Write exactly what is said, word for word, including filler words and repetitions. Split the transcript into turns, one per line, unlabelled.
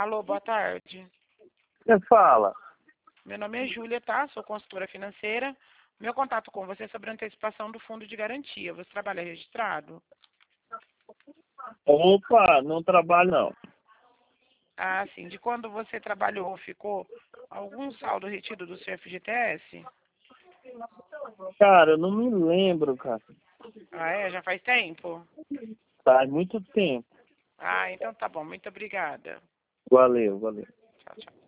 Alô, boa tarde.
Você fala.
Meu nome é Júlia, tá? Sou consultora financeira. Meu contato com você é sobre a antecipação do fundo de garantia. Você trabalha registrado?
Opa, não trabalho não.
Ah, sim. De quando você trabalhou, ficou algum saldo retido do seu F G T S?
Cara, eu não me lembro, cara.
Ah, é? Já faz tempo?
Faz muito tempo.
Ah, então tá bom. Muito obrigada.
Valeu, valeu.
Tchau, tchau.